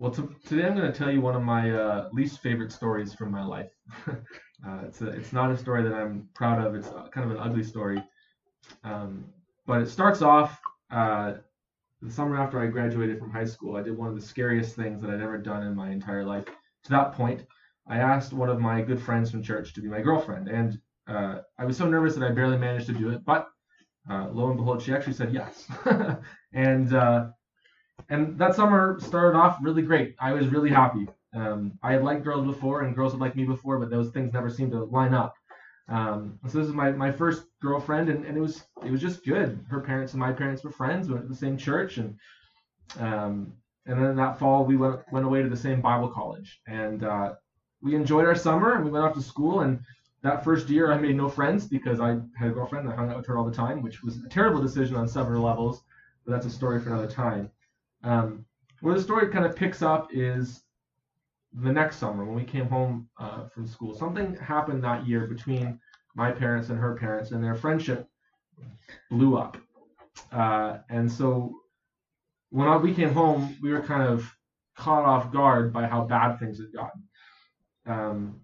Today I'm going to tell you one of my least favorite stories from my life. It's not a story that I'm proud of. It's kind of an ugly story. Um, but it starts off the summer after I graduated from high school. I did one of the scariest things that I'd ever done in my entire life. To that point, I asked one of my good friends from church to be my girlfriend, and I was so nervous that I barely managed to do it. But lo and behold, she actually said yes. and uh, and that summer started off really great. I was really happy. I had liked girls before, and girls had liked me before, but those things never seemed to line up. So this is my first girlfriend, and it was just good. Her parents and my parents were friends. We went to the same church, and then that fall we went away to the same Bible college, and we enjoyed our summer. And we went off to school, and that first year I made no friends because I had a girlfriend and I hung out with her all the time, which was a terrible decision on several levels. But that's a story for another time. Where the story kind of picks up is the next summer when we came home from school. Something happened that year between my parents and her parents, and their friendship blew up. And so when we came home, we were kind of caught off guard by how bad things had gotten. Um,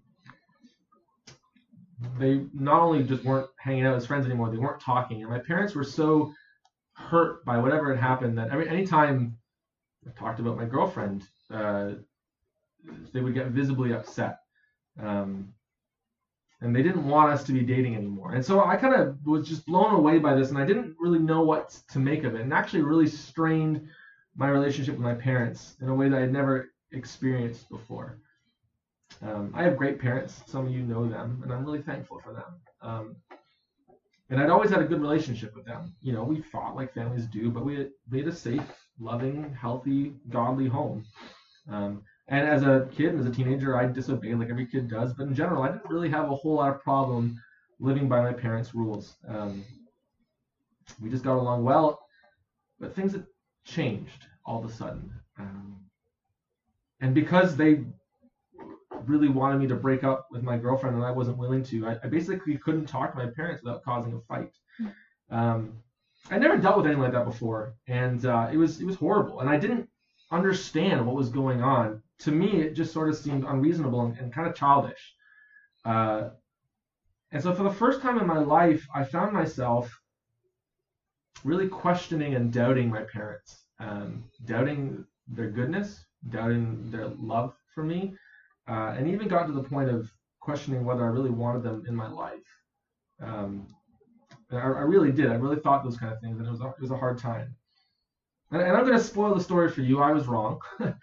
they not only just weren't hanging out as friends anymore, they weren't talking. And my parents were so hurt by whatever had happened that anytime I talked about my girlfriend, they would get visibly upset. And they didn't want us to be dating anymore. And so I kind of was just blown away by this, and I didn't really know what to make of it, and actually really strained my relationship with my parents in a way that I had never experienced before. I have great parents. Some of you know them, and I'm really thankful for them. And I'd always had a good relationship with them. You know, we fought like families do, but we had a safe, loving, healthy, godly home. And as a kid and as a teenager, I disobeyed like every kid does. But in general, I didn't really have a whole lot of problem living by my parents' rules. We just got along well, but things had changed all of a sudden. And because they really wanted me to break up with my girlfriend and I wasn't willing to, I basically couldn't talk to my parents without causing a fight. I never dealt with anything like that before, and it was horrible. And I didn't understand what was going on. To me, it just sort of seemed unreasonable and kind of childish. And so for the first time in my life, I found myself really questioning and doubting my parents, doubting their goodness, doubting their love for me, and even got to the point of questioning whether I really wanted them in my life. I really did. I really thought those kind of things, and it was a hard time. And I'm going to spoil the story for you. I was wrong.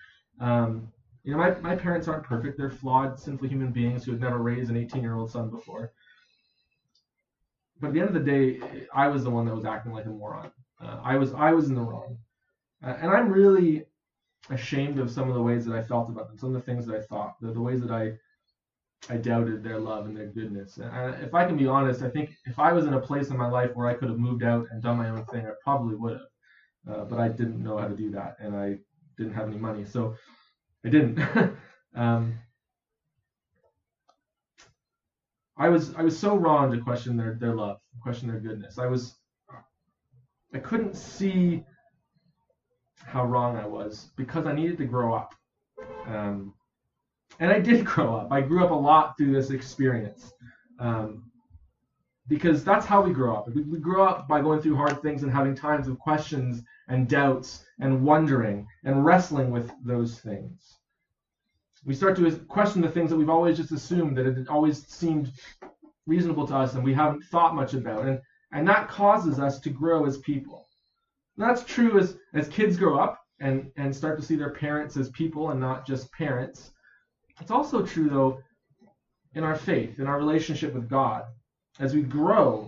My parents aren't perfect. They're flawed, sinful human beings who had never raised an 18-year-old son before. But at the end of the day, I was the one that was acting like a moron. I was in the wrong. And I'm really ashamed of some of the ways that I felt about them, some of the things that I thought, the ways that I doubted their love and their goodness. And if I can be honest, I think if I was in a place in my life where I could have moved out and done my own thing, I probably would have. But I didn't know how to do that, and I didn't have any money, so I didn't. I was so wrong to question their love, question their goodness. I couldn't see how wrong I was because I needed to grow up. And I did grow up. I grew up a lot through this experience. Because that's how we grow up. We grow up by going through hard things and having times of questions and doubts and wondering and wrestling with those things. We start to question the things that we've always just assumed that it always seemed reasonable to us and we haven't thought much about. And that causes us to grow as people. And that's true as kids grow up and start to see their parents as people and not just parents. It's also true, though, in our faith, in our relationship with God. As we grow,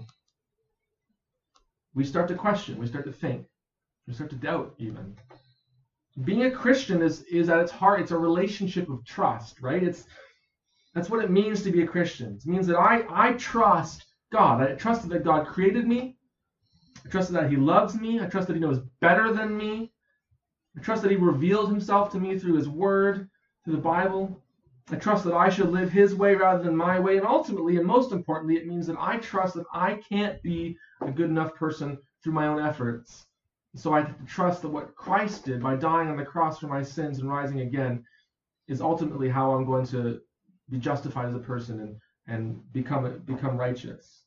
we start to question, we start to think, we start to doubt even. Being a Christian is at its heart, it's a relationship of trust, right? That's what it means to be a Christian. It means that I trust God. I trust that God created me. I trust that He loves me. I trust that He knows better than me. I trust that He revealed Himself to me through His Word, through the Bible. I trust that I should live His way rather than my way. And ultimately, and most importantly, it means that I trust that I can't be a good enough person through my own efforts. So I have to trust that what Christ did by dying on the cross for my sins and rising again is ultimately how I'm going to be justified as a person and become righteous.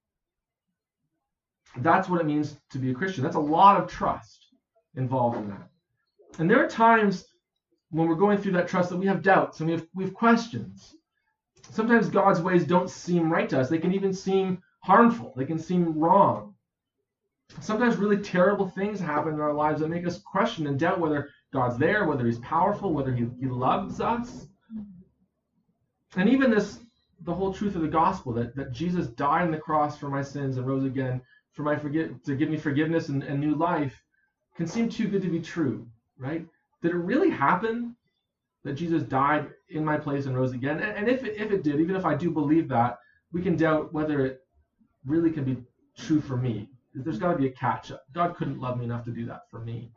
That's what it means to be a Christian. That's a lot of trust involved in that. And there are times when we're going through that trust that we have doubts and we have questions. Sometimes God's ways don't seem right to us. They can even seem harmful. They can seem wrong. Sometimes really terrible things happen in our lives that make us question and doubt whether God's there, whether he's powerful, whether he loves us. And even the whole truth of the gospel, that Jesus died on the cross for my sins and rose again to give me forgiveness and new life, can seem too good to be true, right? Did it really happen that Jesus died in my place and rose again? And if it did, even if I do believe that, we can doubt whether it really can be true for me. There's got to be a catch. God couldn't love me enough to do that for me.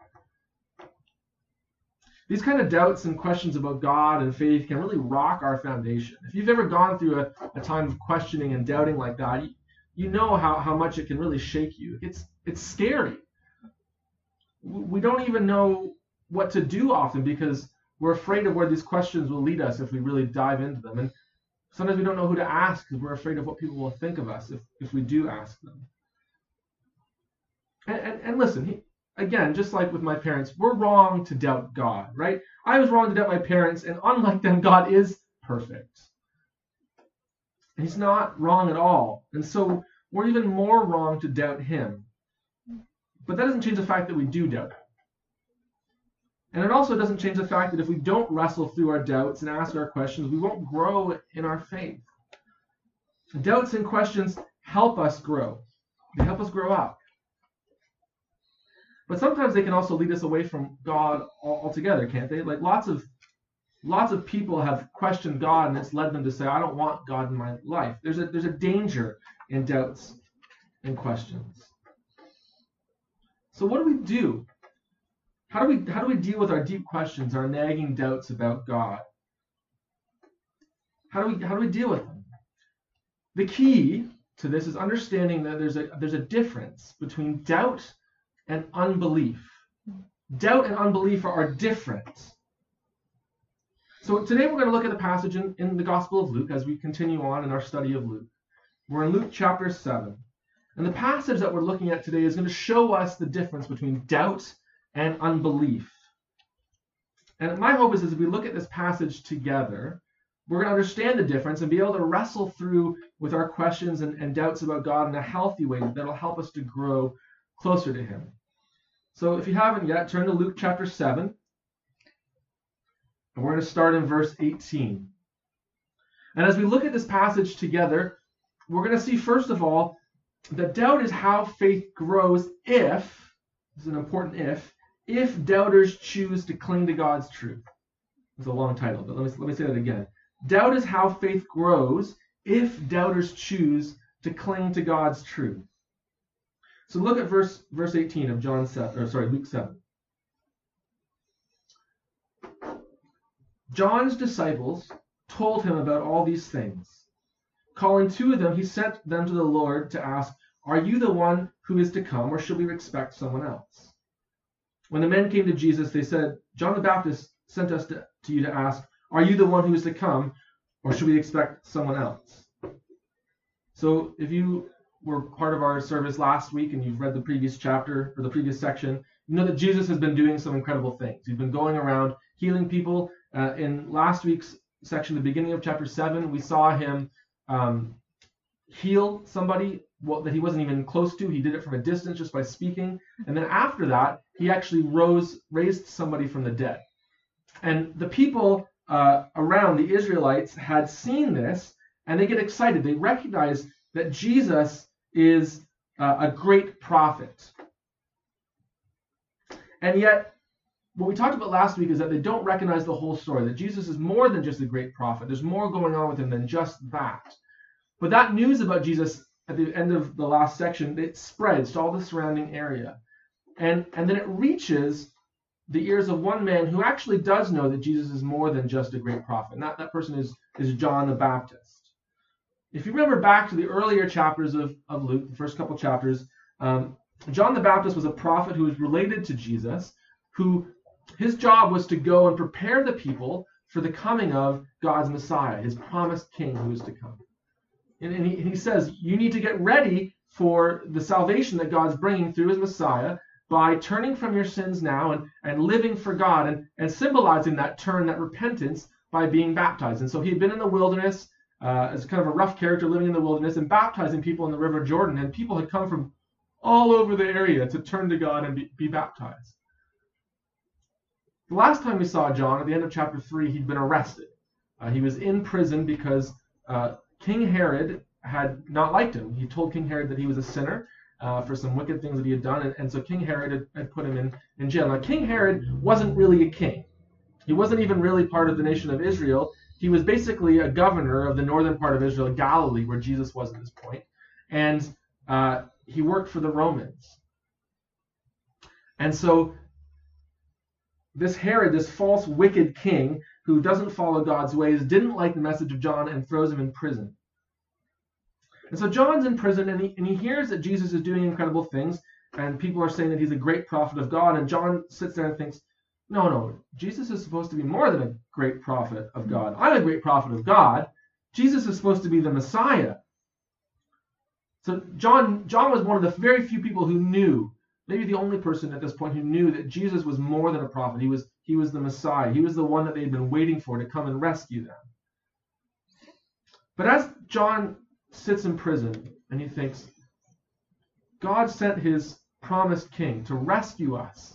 These kind of doubts and questions about God and faith can really rock our foundation. If you've ever gone through a time of questioning and doubting like that, you know how much it can really shake you. It's scary. We don't even know what to do often because we're afraid of where these questions will lead us if we really dive into them. And sometimes we don't know who to ask because we're afraid of what people will think of us if we do ask them. And listen, again, just like with my parents, we're wrong to doubt God, right? I was wrong to doubt my parents, and unlike them, God is perfect. He's not wrong at all. And so we're even more wrong to doubt him. But that doesn't change the fact that we do doubt him. And it also doesn't change the fact that if we don't wrestle through our doubts and ask our questions, we won't grow in our faith. Doubts and questions help us grow. They help us grow up. But sometimes they can also lead us away from God altogether, can't they? Like lots of people have questioned God, and it's led them to say, I don't want God in my life. There's a danger in doubts and questions. So what do we do? How do we deal with our deep questions, our nagging doubts about God? How do we deal with them? The key to this is understanding that there's a difference between doubt and unbelief. Doubt and unbelief are different. So today we're going to look at the passage in the Gospel of Luke as we continue on in our study of Luke. We're in Luke chapter 7. And the passage that we're looking at today is going to show us the difference between doubt and unbelief. And my hope is as we look at this passage together, we're going to understand the difference and be able to wrestle through with our questions and doubts about God in a healthy way that'll help us to grow closer to him. So if you haven't yet, turn to Luke chapter 7. And we're going to start in verse 18. And as we look at this passage together, we're going to see, first of all, that doubt is how faith grows if, this is an important if doubters choose to cling to God's truth. It's a long title, but let me say that again. Doubt is how faith grows if doubters choose to cling to God's truth. So look at verse 18 of Luke 7. John's disciples told him about all these things. Calling two of them, he sent them to the Lord to ask, Are you the one who is to come, or should we expect someone else? When the men came to Jesus, they said, John the Baptist sent us to you to ask, Are you the one who is to come, or should we expect someone else? So if you were part of our service last week and you've read the previous chapter or the previous section, you know that Jesus has been doing some incredible things. He's been going around healing people. In last week's section, the beginning of chapter 7, we saw him heal somebody that he wasn't even close to. He did it from a distance just by speaking. And then after that, he actually raised somebody from the dead. And the people around, the Israelites, had seen this, and they get excited. They recognize that Jesus is a great prophet. And yet, what we talked about last week is that they don't recognize the whole story, that Jesus is more than just a great prophet. There's more going on with him than just that. But that news about Jesus at the end of the last section, it spreads to all the surrounding area. And then it reaches the ears of one man who actually does know that Jesus is more than just a great prophet. And that person is John the Baptist. If you remember back to the earlier chapters of Luke, the first couple chapters, John the Baptist was a prophet who was related to Jesus, who his job was to go and prepare the people for the coming of God's Messiah, his promised king who is to come. And he says, you need to get ready for the salvation that God's bringing through his Messiah by turning from your sins now and living for God, and symbolizing that turn, that repentance, by being baptized. And so he had been in the wilderness as kind of a rough character living in the wilderness and baptizing people in the River Jordan. And people had come from all over the area to turn to God and be baptized. The last time we saw John, at the end of chapter 3, he'd been arrested. He was in prison because King Herod had not liked him. He told King Herod that he was a sinner for some wicked things that he had done, and so King Herod had put him in jail. Now, King Herod wasn't really a king. He wasn't even really part of the nation of Israel. He was basically a governor of the northern part of Israel, Galilee, where Jesus was at this point. And he worked for the Romans. And so this Herod, this false, wicked king who doesn't follow God's ways, didn't like the message of John and throws him in prison. And so John's in prison, and he hears that Jesus is doing incredible things, and people are saying that he's a great prophet of God. And John sits there and thinks, no, Jesus is supposed to be more than a great prophet of God. I'm a great prophet of God. Jesus is supposed to be the Messiah. So John was one of the very few people who knew, maybe the only person at this point who knew that Jesus was more than a prophet. He was the Messiah. He was the one that they'd been waiting for to come and rescue them. But as John sits in prison and he thinks, God sent his promised king to rescue us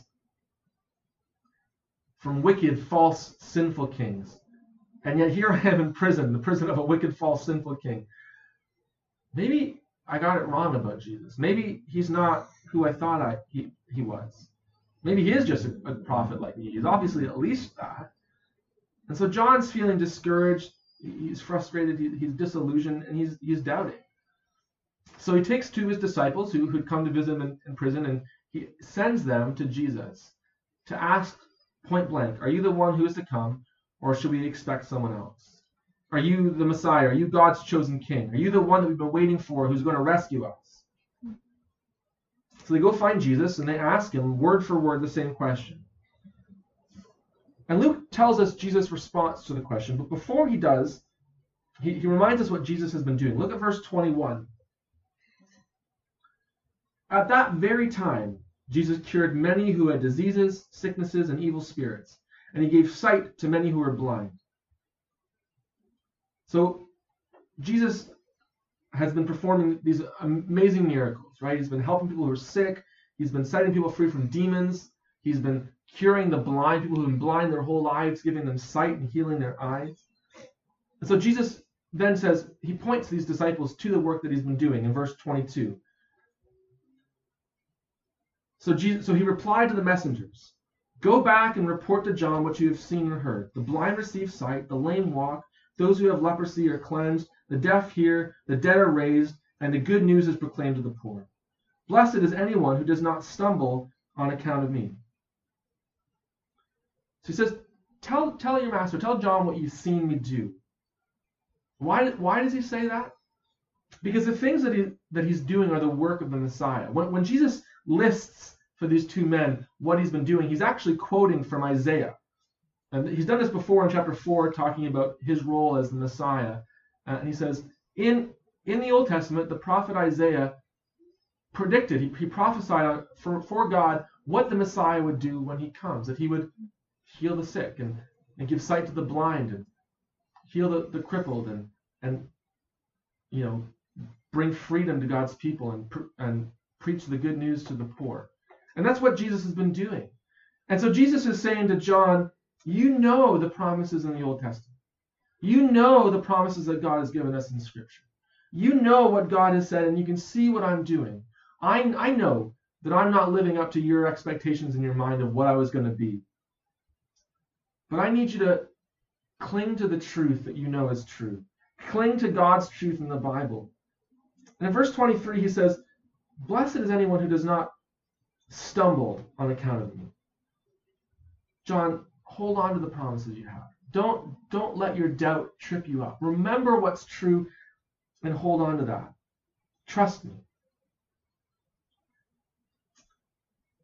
from wicked, false, sinful kings. And yet here I am in prison, the prison of a wicked, false, sinful king. Maybe I got it wrong about Jesus. Maybe he's not who I thought he was. Maybe he is just a prophet like me. He's obviously at least that. And so John's feeling discouraged. He's frustrated. He's disillusioned, and he's doubting. So he takes two of his disciples who'd come to visit him in prison, and he sends them to Jesus to ask point blank, are you the one who is to come, or should we expect someone else? Are you the Messiah? Are you God's chosen king? Are you the one that we've been waiting for who's going to rescue us? So they go find Jesus, and they ask him word for word the same question. And Luke tells us Jesus' response to the question, but before he does, he reminds us what Jesus has been doing. Look at verse 21. At that very time, Jesus cured many who had diseases, sicknesses, and evil spirits, and he gave sight to many who were blind. So Jesus has been performing these amazing miracles, right? He's been helping people who are sick. He's been setting people free from demons. He's been curing the blind, people who've been blind their whole lives, giving them sight and healing their eyes. And so Jesus then says, he points these disciples to the work that he's been doing in verse 22. So he replied to the messengers, go back and report to John what you have seen and heard. The blind receive sight, the lame walk, those who have leprosy are cleansed, the deaf hear, the dead are raised, and the good news is proclaimed to the poor. Blessed is anyone who does not stumble on account of me. So he says, tell your master, tell John what you've seen me do. Why does he say that? Because the things that he's doing are the work of the Messiah. When Jesus lists for these two men what he's been doing, he's actually quoting from Isaiah. And he's done this before in chapter 4, talking about his role as the Messiah. And he says, in the Old Testament, the prophet Isaiah predicted, he prophesied for God what the Messiah would do when he comes, that he would heal the sick and give sight to the blind and heal the crippled and bring freedom to God's people and preach the good news to the poor. And that's what Jesus has been doing. And so Jesus is saying to John, you know the promises in the Old Testament. You know the promises that God has given us in Scripture. You know what God has said, and you can see what I'm doing. I know that I'm not living up to your expectations in your mind of what I was going to be. But I need you to cling to the truth that you know is true. Cling to God's truth in the Bible. And in verse 23, he says, blessed is anyone who does not stumble on account of me. John, hold on to the promises you have. Don't let your doubt trip you up. Remember what's true and hold on to that. Trust me.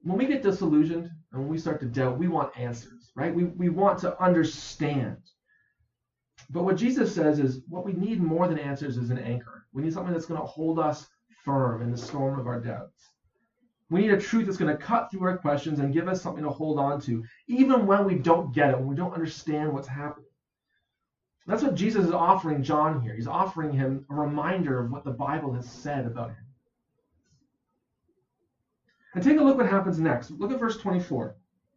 when we get disillusioned and when we start to doubt, we want answers, right? We want to understand. But what Jesus says is what we need more than answers is an anchor. We need something that's going to hold us firm in the storm of our doubts. We need a truth that's going to cut through our questions and give us something to hold on to, even when we don't get it, when we don't understand what's happening. That's what Jesus is offering John here. He's offering him a reminder of what the Bible has said about him. And take a look what happens next. Look at verse 24.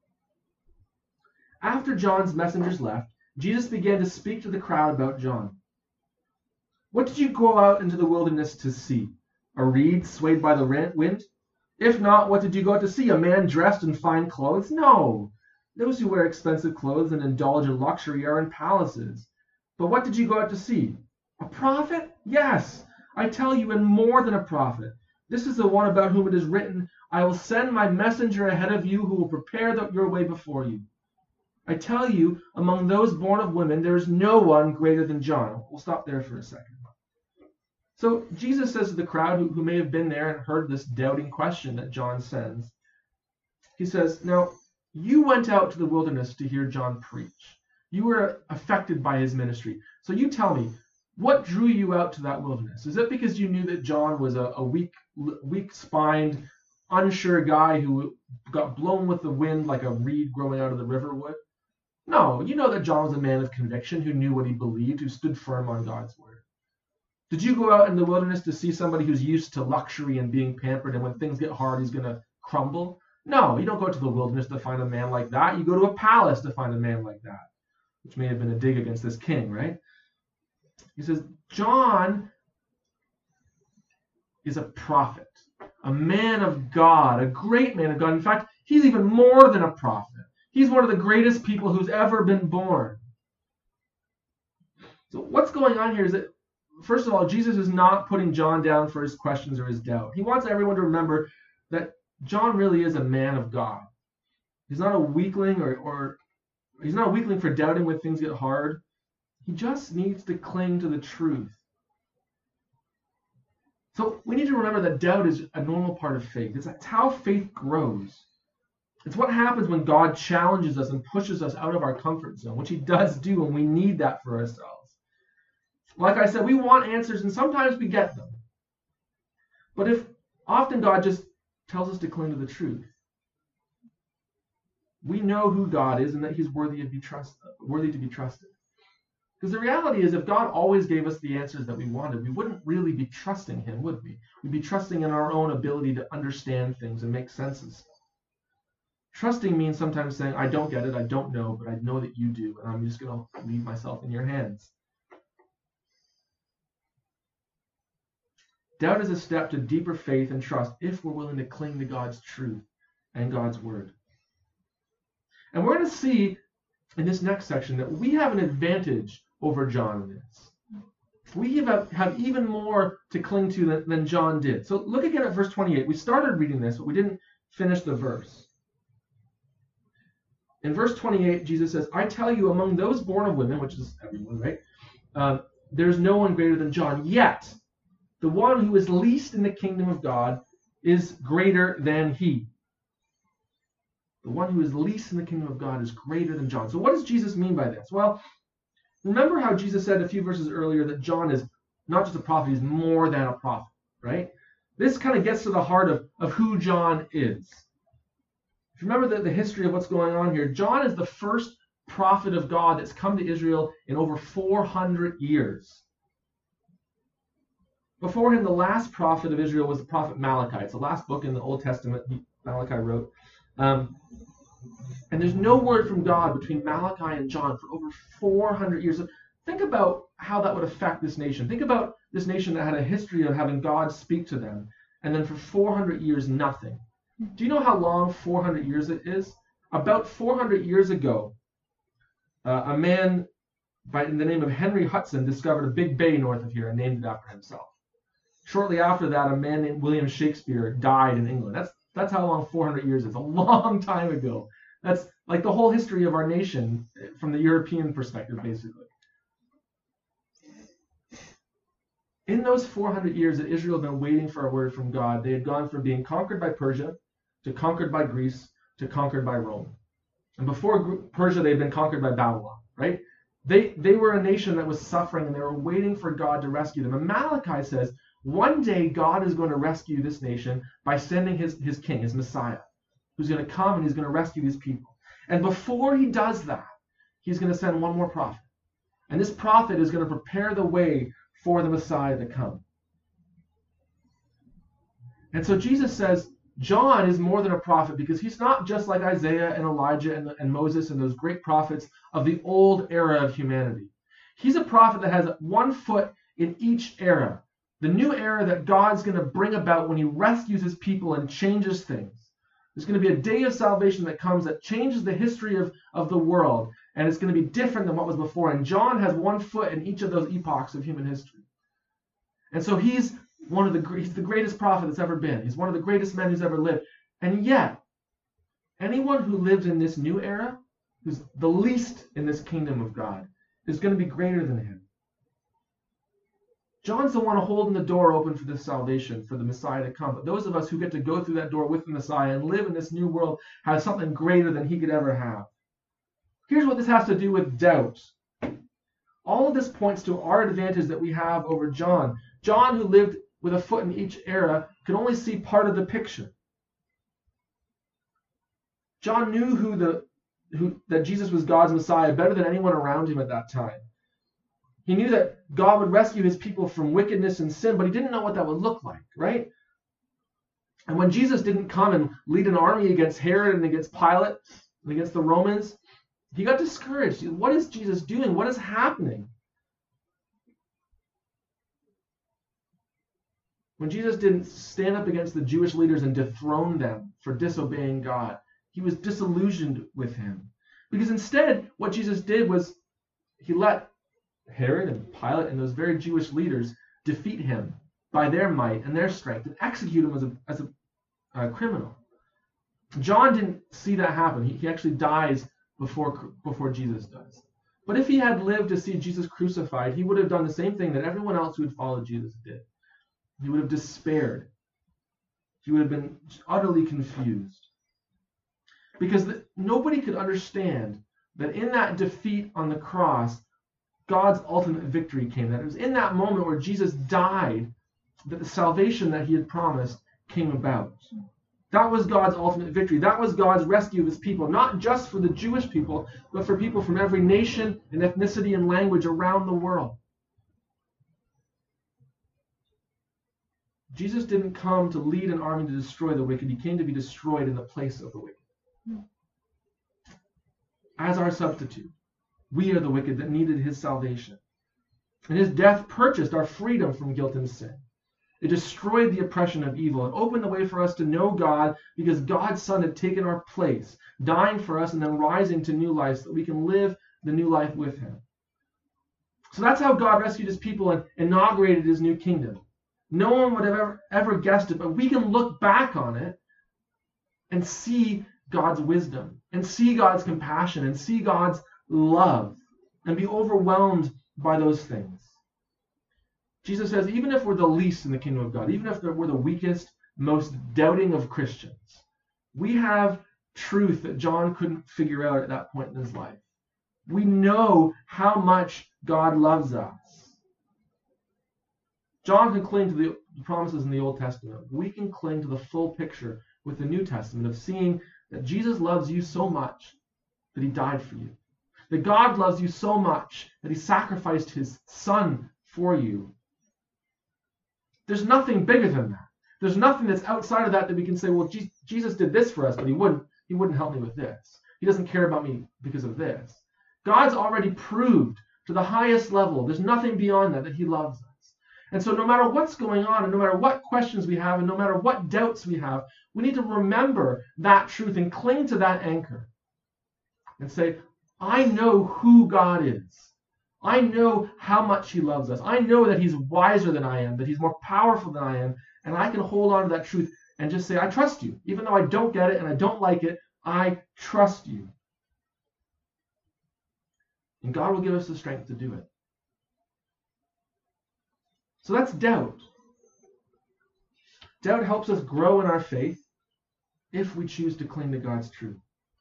After John's messengers left, Jesus began to speak to the crowd about John. What did you go out into the wilderness to see? A reed swayed by the wind? If not, what did you go out to see? A man dressed in fine clothes? No. Those who wear expensive clothes and indulge in luxury are in palaces. But what did you go out to see? A prophet? Yes, I tell you, and more than a prophet. This is the one about whom it is written, I will send my messenger ahead of you who will prepare your way before you. I tell you, among those born of women, there is no one greater than John. We'll stop there for a second. So Jesus says to the crowd who may have been there and heard this doubting question that John sends, he says, now, you went out to the wilderness to hear John preach. You were affected by his ministry. So you tell me, what drew you out to that wilderness? Is it because you knew that John was a weak-spined, unsure guy who got blown with the wind like a reed growing out of the river would? No, you know that John was a man of conviction who knew what he believed, who stood firm on God's word. Did you go out in the wilderness to see somebody who's used to luxury and being pampered, and when things get hard, he's going to crumble? No, you don't go to the wilderness to find a man like that. You go to a palace to find a man like that, which may have been a dig against this king, right? He says, John is a prophet, a man of God, a great man of God. In fact, he's even more than a prophet. He's one of the greatest people who's ever been born. So what's going on here is that, first of all, Jesus is not putting John down for his questions or his doubt. He wants everyone to remember that John really is a man of God. He's not a weakling or he's not a weakling for doubting when things get hard. He just needs to cling to the truth. So we need to remember that doubt is a normal part of faith. It's how faith grows. It's what happens when God challenges us and pushes us out of our comfort zone, which he does do, and we need that for ourselves. Like I said, we want answers, and sometimes we get them. But if often God just tells us to cling to the truth, we know who God is and that he's worthy to be trusted. Because the reality is, if God always gave us the answers that we wanted, we wouldn't really be trusting him, would we? We'd be trusting in our own ability to understand things and make sense of stuff. Trusting means sometimes saying, I don't get it, I don't know, but I know that you do, and I'm just going to leave myself in your hands. Doubt is a step to deeper faith and trust if we're willing to cling to God's truth and God's word. And we're going to see in this next section that we have an advantage over John in this. We have even more to cling to than John did. So look again at verse 28. We started reading this, but we didn't finish the verse. In verse 28, Jesus says, I tell you, among those born of women, which is everyone, right? There's no one greater than John. Yet, the one who is least in the kingdom of God is greater than he. The one who is least in the kingdom of God is greater than John. So what does Jesus mean by this? Well, remember how Jesus said a few verses earlier that John is not just a prophet, he's more than a prophet, right? This kind of gets to the heart of who John is. If you remember the history of what's going on here, John is the first prophet of God that's come to Israel in over 400 years. Before him, the last prophet of Israel was the prophet Malachi. It's the last book in the Old Testament Malachi wrote. And there's no word from God between Malachi and John for over 400 years. Think about how that would affect this nation. Think about this nation that had a history of having God speak to them, and then for 400 years, nothing. Do you know how long 400 years it is? About 400 years ago, a man by the name of Henry Hudson discovered a big bay north of here and named it after himself. Shortly after that, a man named William Shakespeare died in England. That's how long 400 years is. A long time ago. That's like the whole history of our nation from the European perspective, basically. In those 400 years that Israel had been waiting for a word from God, they had gone from being conquered by Persia to conquered by Greece, to conquered by Rome. And before Persia, they'd been conquered by Babylon, right? They were a nation that was suffering, and they were waiting for God to rescue them. And Malachi says, one day God is going to rescue this nation by sending his king, his Messiah, who's going to come and he's going to rescue his people. And before he does that, he's going to send one more prophet. And this prophet is going to prepare the way for the Messiah to come. And so Jesus says, John is more than a prophet because he's not just like Isaiah and Elijah and Moses and those great prophets of the old era of humanity. He's a prophet that has one foot in each era. The new era that God's going to bring about when he rescues his people and changes things. There's going to be a day of salvation that comes that changes the history of the world. And it's going to be different than what was before. And John has one foot in each of those epochs of human history. And so he's the greatest prophet that's ever been. He's one of the greatest men who's ever lived. And yet, anyone who lives in this new era, who's the least in this kingdom of God, is going to be greater than him. John's the one holding the door open for this salvation, for the Messiah to come. But those of us who get to go through that door with the Messiah and live in this new world have something greater than he could ever have. Here's what this has to do with doubt. All of this points to our advantage that we have over John. John, who lived with a foot in each era, could only see part of the picture. John knew that Jesus was God's Messiah better than anyone around him at that time. He knew that God would rescue his people from wickedness and sin, but he didn't know what that would look like, right? And when Jesus didn't come and lead an army against Herod and against Pilate and against the Romans, he got discouraged. What is Jesus doing? What is happening? When Jesus didn't stand up against the Jewish leaders and dethrone them for disobeying God, he was disillusioned with him. Because instead, what Jesus did was he let Herod and Pilate and those very Jewish leaders defeat him by their might and their strength and execute him as a criminal. John didn't see that happen. He actually dies before Jesus does. But if he had lived to see Jesus crucified, he would have done the same thing that everyone else who had followed Jesus did. He would have despaired. He would have been utterly confused. Because nobody could understand that in that defeat on the cross, God's ultimate victory came. That it was in that moment where Jesus died that the salvation that he had promised came about. That was God's ultimate victory. That was God's rescue of his people, not just for the Jewish people, but for people from every nation and ethnicity and language around the world. Jesus didn't come to lead an army to destroy the wicked. He came to be destroyed in the place of the wicked. As our substitute, we are the wicked that needed his salvation. And his death purchased our freedom from guilt and sin. It destroyed the oppression of evil and opened the way for us to know God because God's Son had taken our place, dying for us and then rising to new life so that we can live the new life with him. So that's how God rescued his people and inaugurated his new kingdom. No one would have ever guessed it, but we can look back on it and see God's wisdom and see God's compassion and see God's love and be overwhelmed by those things. Jesus says, even if we're the least in the kingdom of God, even if we're the weakest, most doubting of Christians, we have truth that John couldn't figure out at that point in his life. We know how much God loves us. John can cling to the promises in the Old Testament. We can cling to the full picture with the New Testament of seeing that Jesus loves you so much that he died for you. That God loves you so much that he sacrificed his Son for you. There's nothing bigger than that. There's nothing that's outside of that we can say, well, Jesus did this for us, but he wouldn't help me with this. He doesn't care about me because of this. God's already proved to the highest level, there's nothing beyond that he loves us. And so no matter what's going on, and no matter what questions we have, and no matter what doubts we have, we need to remember that truth and cling to that anchor. And say, I know who God is. I know how much he loves us. I know that he's wiser than I am, that he's more powerful than I am, and I can hold on to that truth and just say, I trust you. Even though I don't get it and I don't like it, I trust you. And God will give us the strength to do it. So that's doubt. Doubt helps us grow in our faith. if we choose to cling to God's truth.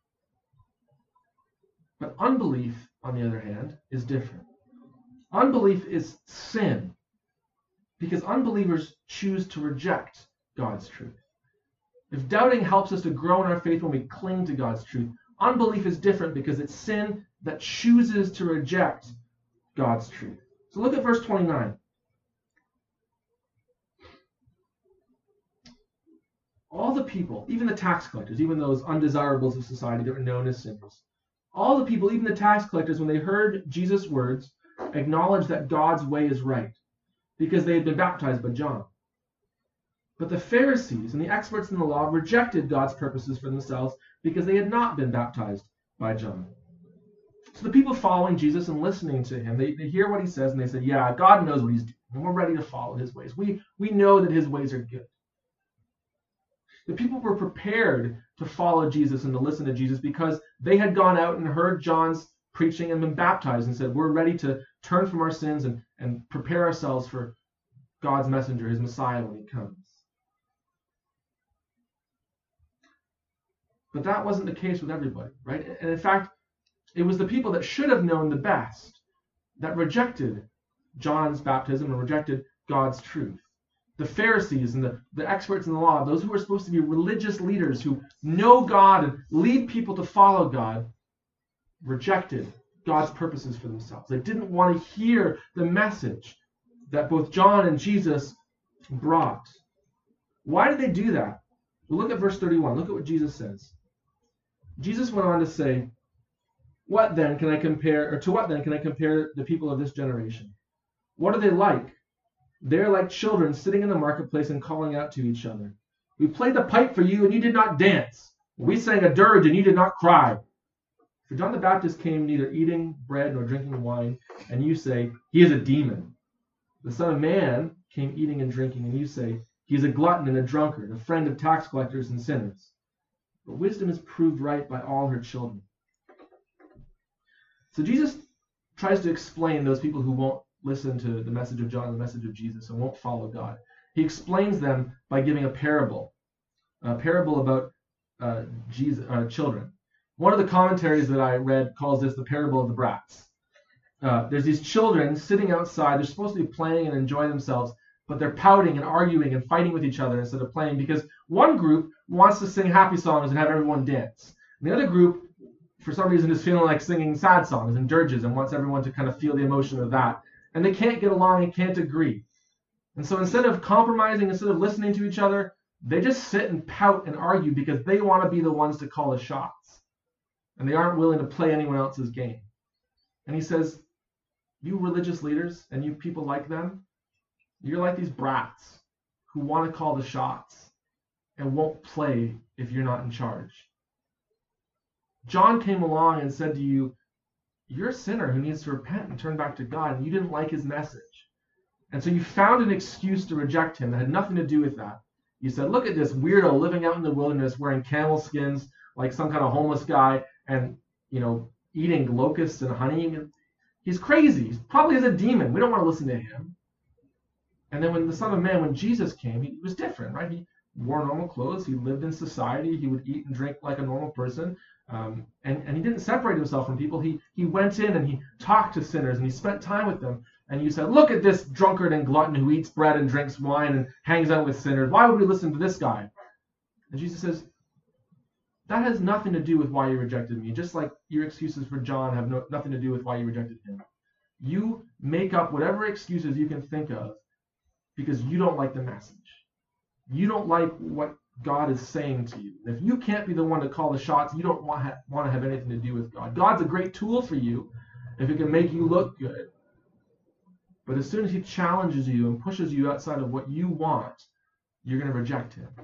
But unbelief, on the other hand, is different. Unbelief is sin because unbelievers choose to reject God's truth. If doubting helps us to grow in our faith when we cling to God's truth, unbelief is different because it's sin that chooses to reject God's truth. So look at verse 29. All the people, even the tax collectors, even those undesirables of society that were known as sinners, all the people, even the tax collectors, when they heard Jesus' words, acknowledged that God's way is right because they had been baptized by John. But the Pharisees and the experts in the law rejected God's purposes for themselves because they had not been baptized by John. So the people following Jesus and listening to him, they hear what he says and they say, yeah, God knows what he's doing and we're ready to follow his ways. We know that his ways are good. The people were prepared to follow Jesus and to listen to Jesus because they had gone out and heard John's preaching and been baptized and said, we're ready to turn from our sins and prepare ourselves for God's messenger, his Messiah, when he comes. But that wasn't the case with everybody, right? And in fact, it was the people that should have known the best that rejected John's baptism and rejected God's truth. The Pharisees and the experts in the law, those who were supposed to be religious leaders who know God and lead people to follow God, rejected God's purposes for themselves. They didn't want to hear the message that both John and Jesus brought. Why did they do that? Well, look at verse 31. Look at what Jesus says. Jesus went on to say, to what then can I compare the people of this generation? What are they like? They're like children sitting in the marketplace and calling out to each other. We played the pipe for you and you did not dance. We sang a dirge and you did not cry. For John the Baptist came neither eating bread nor drinking wine, and you say, he is a demon. The Son of Man came eating and drinking, and you say, he is a glutton and a drunkard, a friend of tax collectors and sinners. But wisdom is proved right by all her children. So Jesus tries to explain those people who won't listen to the message of John, the message of Jesus, and won't follow God. He explains them by giving a parable about children. One of the commentaries that I read calls this the parable of the brats. There's these children sitting outside. They're supposed to be playing and enjoying themselves, but they're pouting and arguing and fighting with each other instead of playing because one group wants to sing happy songs and have everyone dance. And the other group, for some reason, is feeling like singing sad songs and dirges and wants everyone to kind of feel the emotion of that. And they can't get along and can't agree. And so instead of compromising, instead of listening to each other, they just sit and pout and argue because they want to be the ones to call the shots. And they aren't willing to play anyone else's game. And he says, you religious leaders and you people like them, you're like these brats who want to call the shots and won't play if you're not in charge. John came along and said to you, you're a sinner who needs to repent and turn back to God, and you didn't like his message. And so you found an excuse to reject him that had nothing to do with that. You said, look at this weirdo living out in the wilderness wearing camel skins like some kind of homeless guy and, eating locusts and honey. He's crazy. He probably is a demon. We don't want to listen to him. And then when the Son of Man, when Jesus came, he was different, right? He wore normal clothes. He lived in society. He would eat and drink like a normal person. And he didn't separate himself from people. He went in and he talked to sinners and he spent time with them. And you said, look at this drunkard and glutton who eats bread and drinks wine and hangs out with sinners. Why would we listen to this guy? And Jesus says, that has nothing to do with why you rejected me. Just like your excuses for John have nothing to do with why you rejected him. You make up whatever excuses you can think of because you don't like the message. You don't like what God is saying to you. If you can't be the one to call the shots, you don't want to have anything to do with God. God's a great tool for you if it can make you look good. But as soon as he challenges you and pushes you outside of what you want, you're going to reject him.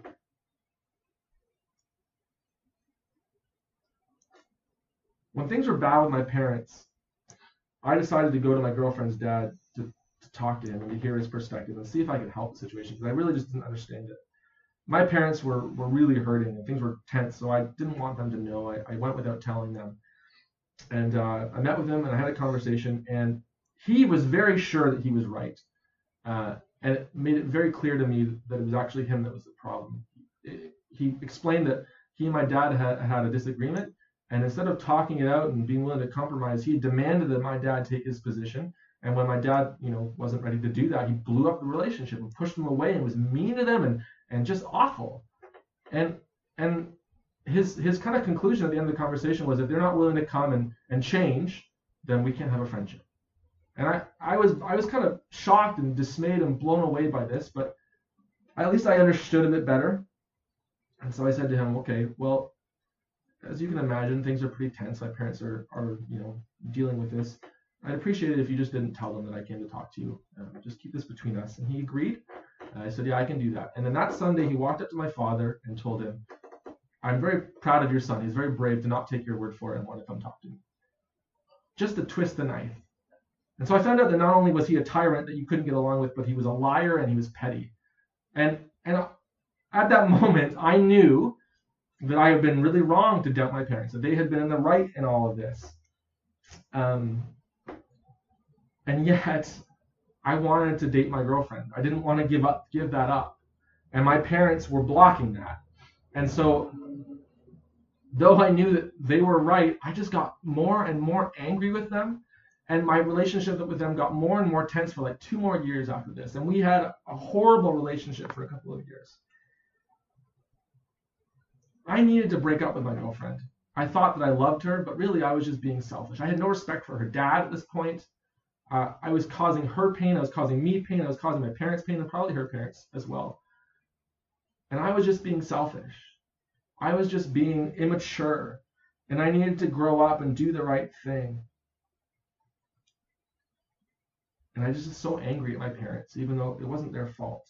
When things were bad with my parents, I decided to go to my girlfriend's dad to talk to him and to hear his perspective and see if I could help the situation because I really just didn't understand it. My parents were really hurting and things were tense, so I didn't want them to know. I went without telling them. And I met with him and I had a conversation, and he was very sure that he was right. And it made it very clear to me that it was actually him that was the problem. He explained that he and my dad had a disagreement, and instead of talking it out and being willing to compromise, he demanded that my dad take his position. And when my dad, wasn't ready to do that, he blew up the relationship and pushed them away and was mean to them and just awful. And his kind of conclusion at the end of the conversation was, if they're not willing to come and change, then we can't have a friendship. And I was kind of shocked and dismayed and blown away by this, but at least I understood a bit better. And so I said to him, okay, well, as you can imagine, things are pretty tense. My parents are dealing with this. I'd appreciate it if you just didn't tell them that I came to talk to you. Just keep this between us. And he agreed. I said, yeah, I can do that. And then that Sunday, he walked up to my father and told him, I'm very proud of your son. He's very brave to not take your word for it and want to come talk to me. Just to twist the knife. And so I found out that not only was he a tyrant that you couldn't get along with, but he was a liar and he was petty. And at that moment, I knew that I had been really wrong to doubt my parents, that they had been in the right in all of this. And yet, I wanted to date my girlfriend. I didn't want to give that up. And my parents were blocking that. And so, though I knew that they were right, I just got more and more angry with them. And my relationship with them got more and more tense for like 2 more years after this. And we had a horrible relationship for a couple of years. I needed to break up with my girlfriend. I thought that I loved her, but really I was just being selfish. I had no respect for her dad at this point. I was causing her pain. I was causing me pain. I was causing my parents pain, and probably her parents as well. And I was just being selfish. I was just being immature. And I needed to grow up and do the right thing. And I just was so angry at my parents, even though it wasn't their fault.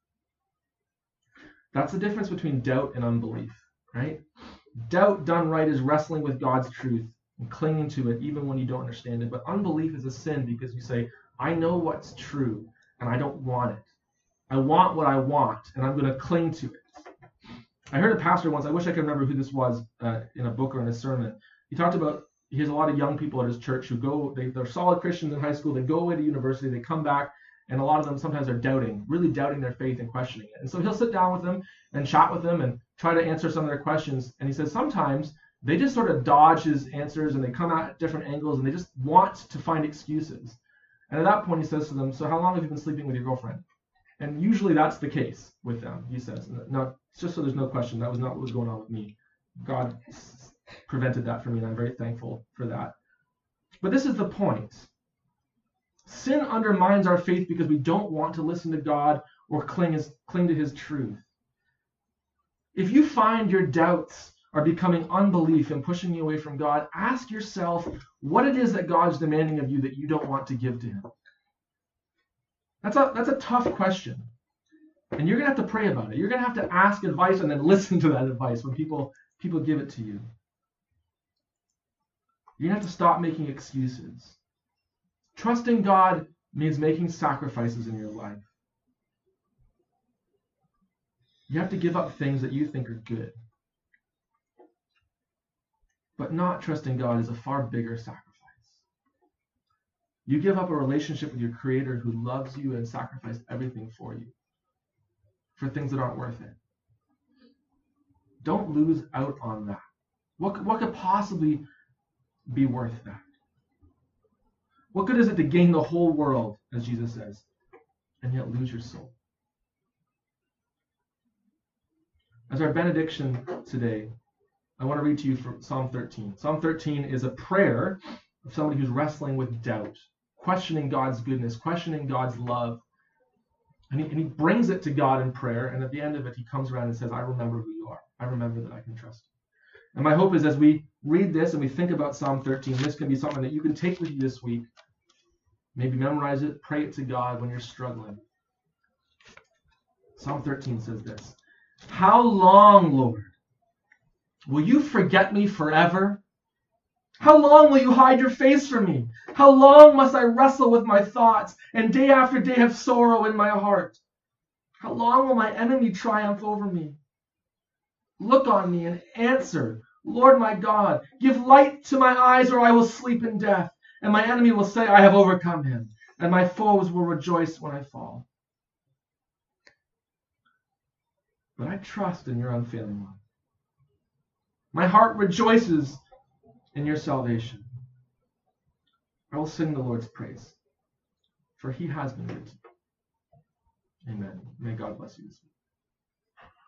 That's the difference between doubt and unbelief, right? Doubt done right is wrestling with God's truth and clinging to it even when you don't understand it. But unbelief is a sin because you say, I know what's true and I don't want it. I want what I want and I'm going to cling to it. I heard a pastor once, I wish I could remember who this was in a book or in a sermon. He talked about, he has a lot of young people at his church who go, they're solid Christians in high school, they go away to university, they come back, and a lot of them sometimes are doubting, really doubting their faith and questioning it. And so he'll sit down with them and chat with them and try to answer some of their questions. And he says sometimes they just sort of dodge his answers and they come at different angles and they just want to find excuses. And at that point he says to them, so how long have you been sleeping with your girlfriend? And usually that's the case with them, he says. Now, just so there's no question, that was not what was going on with me. God prevented that for me, and I'm very thankful for that. But this is the point. Sin undermines our faith because we don't want to listen to God or cling to his truth. If you find your doubts are becoming unbelief and pushing you away from God, ask yourself what it is that God's demanding of you that you don't want to give to him. That's a tough question. And you're going to have to pray about it. You're going to have to ask advice and then listen to that advice when people give it to you. You're going to have to stop making excuses. Trusting God means making sacrifices in your life. You have to give up things that you think are good. But not trusting God is a far bigger sacrifice. You give up a relationship with your Creator who loves you and sacrificed everything for you for things that aren't worth it. Don't lose out on that. What could possibly be worth that? What good is it to gain the whole world, as Jesus says, and yet lose your soul? As our benediction today, I want to read to you from Psalm 13. Psalm 13 is a prayer of somebody who's wrestling with doubt, questioning God's goodness, questioning God's love. And he brings it to God in prayer, and at the end of it, he comes around and says, I remember who you are. I remember that I can trust you. And my hope is as we read this and we think about Psalm 13, this can be something that you can take with you this week. Maybe memorize it, pray it to God when you're struggling. Psalm 13 says this, how long, Lord, will you forget me forever? How long will you hide your face from me? How long must I wrestle with my thoughts and day after day have sorrow in my heart? How long will my enemy triumph over me? Look on me and answer, Lord my God. Give light to my eyes or I will sleep in death. And my enemy will say, I have overcome him. And my foes will rejoice when I fall. But I trust in your unfailing love. My heart rejoices in your salvation. I will sing the Lord's praise, for he has been good to me. Amen. May God bless you this week.